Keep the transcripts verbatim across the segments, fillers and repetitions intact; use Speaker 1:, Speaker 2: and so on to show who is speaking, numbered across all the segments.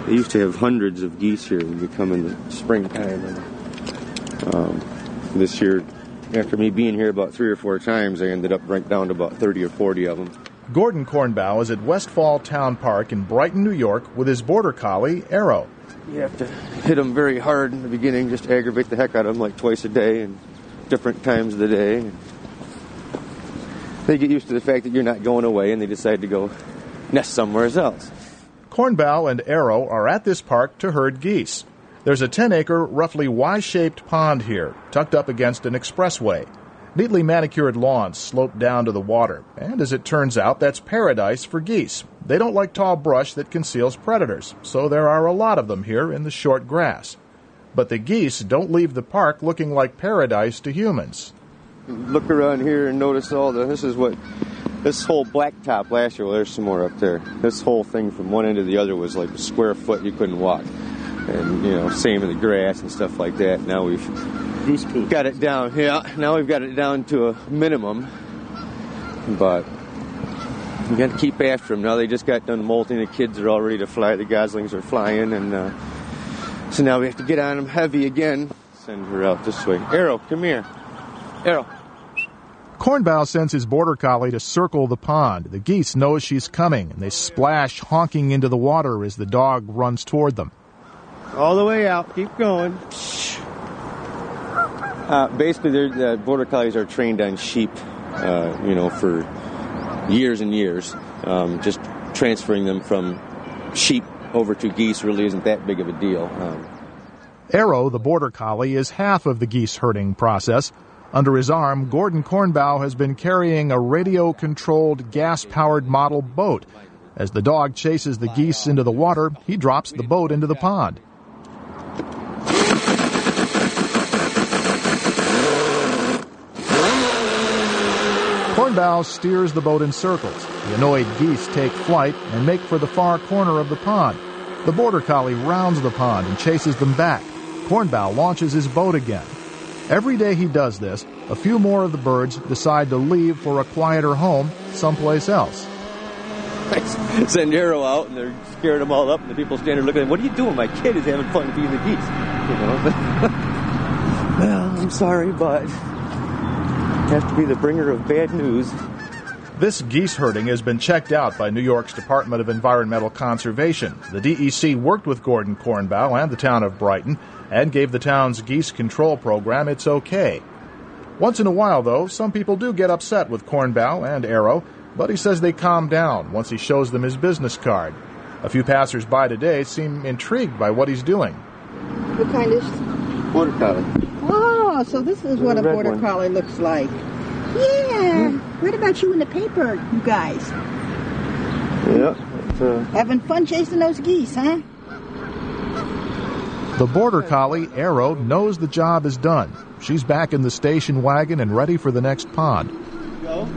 Speaker 1: They used to have hundreds of geese here when you come in the springtime. And, um, this year, after me being here about three or four times, I ended up right down to about thirty or forty of them.
Speaker 2: Gordon Kornbaugh is at Westfall Town Park in Brighton, New York, with his border collie, Arrow.
Speaker 1: You have to hit them very hard in the beginning, just to aggravate the heck out of them, like twice a day and different times of the day. They get used to the fact that you're not going away, and they decide to go nest somewhere else.
Speaker 2: Kornbaugh and Arrow are at this park to herd geese. There's a ten-acre, roughly Y-shaped pond here, tucked up against an expressway. Neatly manicured lawns slope down to the water, and as it turns out, that's paradise for geese. They don't like tall brush that conceals predators, so there are a lot of them here in the short grass. But the geese don't leave the park looking like paradise to humans.
Speaker 1: Look around here and notice all the, this is what, this whole blacktop last year, well, there's some more up there. This whole thing from one end to the other was like a square foot, you couldn't walk. And, you know, same in the grass and stuff like that. Now we've
Speaker 3: Goose poop.
Speaker 1: got it down, yeah, now we've got it down to a minimum. But we got to keep after them. Now they just got done molting, the kids are all ready to fly, the goslings are flying, and uh, so now we have to get on them heavy again. Send her out this way. Arrow, come here. Arrow.
Speaker 2: Kornbaugh sends his border collie to circle the pond. The geese know she's coming, and they splash, honking into the water as the dog runs toward them.
Speaker 1: All the way out. Keep going. Uh, basically, the uh, border collies are trained on sheep, uh, you know, for years and years. Um, just transferring them from sheep over to geese really isn't that big of a deal. Um,
Speaker 2: Arrow, the border collie, is half of the geese herding process. Under his arm, Gordon Kornbaugh has been carrying a radio-controlled, gas-powered model boat. As the dog chases the geese into the water, he drops the boat into the pond. Kornbaugh steers the boat in circles. The annoyed geese take flight and make for the far corner of the pond. The border collie rounds the pond and chases them back. Kornbaugh launches his boat again. Every day he does this, a few more of the birds decide to leave for a quieter home someplace else.
Speaker 1: I send Arrow out, and they're scaring them all up, and the people standing there looking at them, what are you doing? My kid is having fun feeding the geese. You know? Well, I'm sorry, but I have to be the bringer of bad news.
Speaker 2: This geese herding has been checked out by New York's Department of Environmental Conservation. The D E C worked with Gordon Kornbaugh and the town of Brighton and gave the town's geese control program its okay. Once in a while, though, some people do get upset with Kornbaugh and Arrow, but he says they calm down once he shows them his business card. A few passers-by today seem intrigued by what he's doing.
Speaker 4: What kind is?
Speaker 1: Border collie.
Speaker 4: Oh, so this is what a
Speaker 1: red
Speaker 4: border
Speaker 1: one.
Speaker 4: collie looks like. Yeah. What about you in the paper, you guys?
Speaker 1: Yeah. Uh,
Speaker 4: Having fun chasing those geese, huh?
Speaker 2: The border collie, Arrow, knows the job is done. She's back in the station wagon and ready for the next pond.
Speaker 1: Go.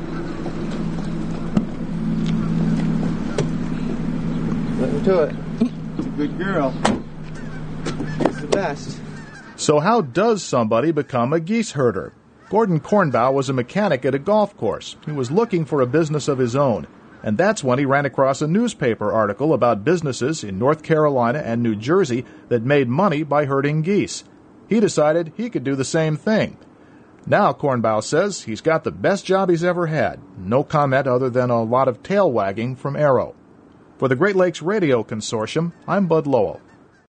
Speaker 1: Let me do it. Good girl. It's the best.
Speaker 2: So how does somebody become a geese herder? Gordon Kornbaugh was a mechanic at a golf course. He was looking for a business of his own. And that's when he ran across a newspaper article about businesses in North Carolina and New Jersey that made money by herding geese. He decided he could do the same thing. Now, Kornbaugh says he's got the best job he's ever had. No comment other than a lot of tail wagging from Arrow. For the Great Lakes Radio Consortium, I'm Bud Lowell.